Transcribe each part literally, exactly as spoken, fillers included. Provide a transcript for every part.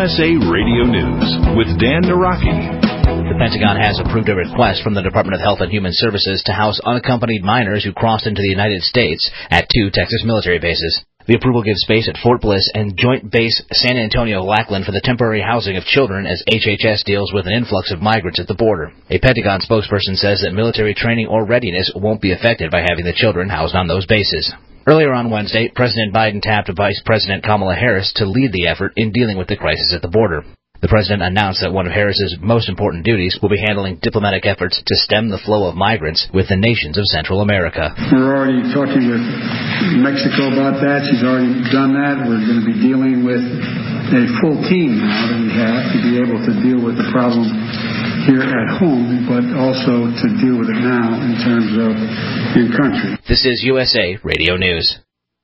S A Radio News with Dan Naraki. The Pentagon has approved a request from the Department of Health and Human Services to house unaccompanied minors who crossed into the United States at two Texas military bases. The approval gives space at Fort Bliss and Joint Base San Antonio-Lackland for the temporary housing of children as H H S deals with an influx of migrants at the border. A Pentagon spokesperson says that military training or readiness won't be affected by having the children housed on those bases. Earlier on Wednesday, President Biden tapped Vice President Kamala Harris to lead the effort in dealing with the crisis at the border. The president announced that one of Harris's most important duties will be handling diplomatic efforts to stem the flow of migrants with the nations of Central America. We're already talking with Mexico about that. She's already done that. We're going to be dealing with a full team now that we have to be able to deal with the problem here at home, but also to deal with it now in terms of in country. This is U S A Radio News.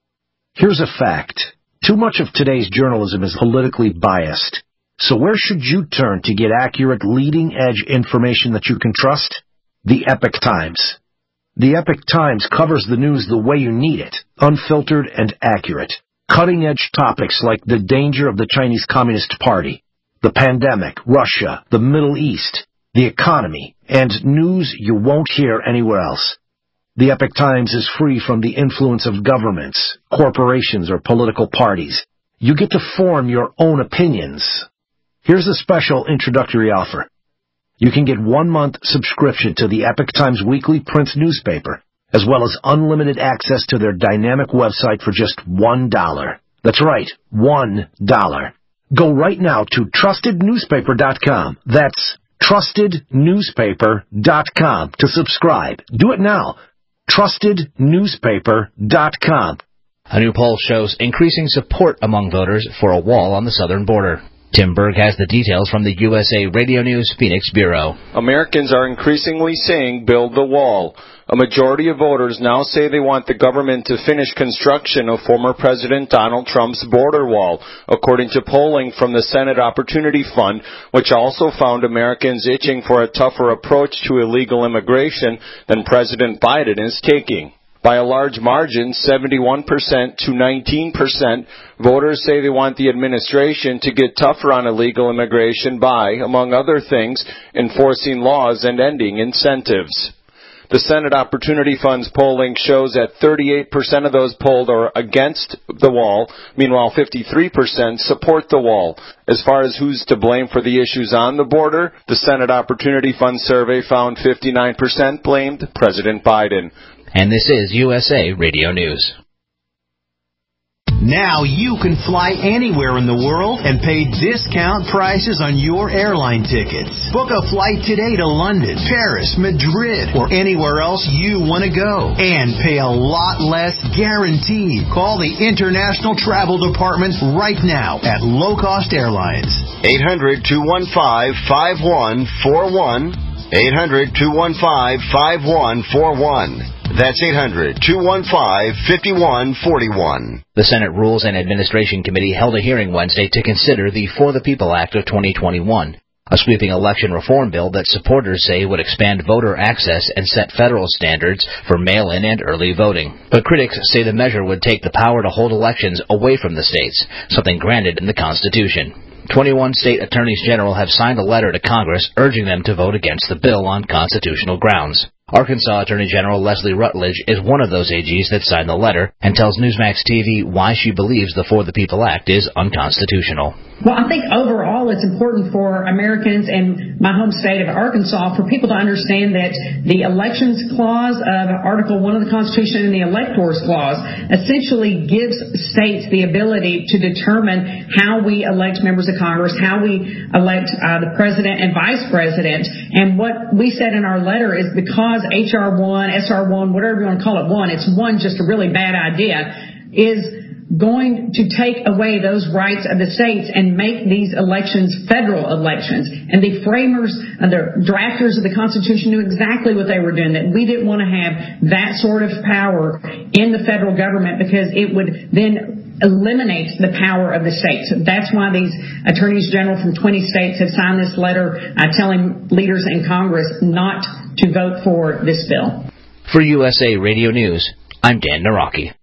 Here's a fact. Too much of today's journalism is politically biased. So where should you turn to get accurate, leading-edge information that you can trust? The Epoch Times. The Epoch Times covers the news the way you need it, unfiltered and accurate. Cutting-edge topics like the danger of the Chinese Communist Party, the pandemic, Russia, the Middle East, the economy, and news you won't hear anywhere else. The Epoch Times is free from the influence of governments, corporations, or political parties. You get to form your own opinions. Here's a special introductory offer. You can get one-month subscription to the Epoch Times weekly print newspaper, as well as unlimited access to their dynamic website for just one dollar. That's right, one dollar. Go right now to trusted newspaper dot com. That's trusted newspaper dot com to subscribe. Do it now. trusted newspaper dot com. A new poll shows increasing support among voters for a wall on the southern border. Tim Berg has the details from the U S A Radio News Phoenix Bureau. Americans are increasingly saying build the wall. A majority of voters now say they want the government to finish construction of former President Donald Trump's border wall, according to polling from the Senate Opportunity Fund, which also found Americans itching for a tougher approach to illegal immigration than President Biden is taking. By a large margin, seventy-one percent to nineteen percent, voters say they want the administration to get tougher on illegal immigration by, among other things, enforcing laws and ending incentives. The Senate Opportunity Fund's polling shows that thirty-eight percent of those polled are against the wall. Meanwhile, fifty-three percent support the wall. As far as who's to blame for the issues on the border, the Senate Opportunity Fund survey found fifty-nine percent blamed President Biden. And this is U S A Radio News. Now you can fly anywhere in the world and pay discount prices on your airline tickets. Book a flight today to London, Paris, Madrid, or anywhere else you want to go. And pay a lot less guaranteed. Call the International Travel Department right now at Low Cost Airlines. eight hundred, two one five, five one four one. eight hundred, two one five, five one four one. That's eight hundred, two one five, five one four one. The Senate Rules and Administration Committee held a hearing Wednesday to consider the For the People Act of twenty twenty-one, a sweeping election reform bill that supporters say would expand voter access and set federal standards for mail-in and early voting. But critics say the measure would take the power to hold elections away from the states, something granted in the Constitution. twenty-one state attorneys general have signed a letter to Congress urging them to vote against the bill on constitutional grounds. Arkansas Attorney General Leslie Rutledge is one of those A Gs that signed the letter and tells Newsmax T V why she believes the For the People Act is unconstitutional. Well, I think overall it's important for Americans in my home state of Arkansas for people to understand that the Elections Clause of Article one of the Constitution and the Electors Clause essentially gives states the ability to determine how we elect members of Congress, how we elect uh, the president and vice president. And what we said in our letter is because H R one, S R one, whatever you want to call it, one, it's one, just a really bad idea, is going to take away those rights of the states and make these elections federal elections. And the framers and the drafters of the Constitution knew exactly what they were doing, that we didn't want to have that sort of power in the federal government because it would then eliminate the power of the states. That's why these attorneys general from twenty states have signed this letter uh, telling leaders in Congress not to vote for this bill. For U S A Radio News, I'm Dan Naraki.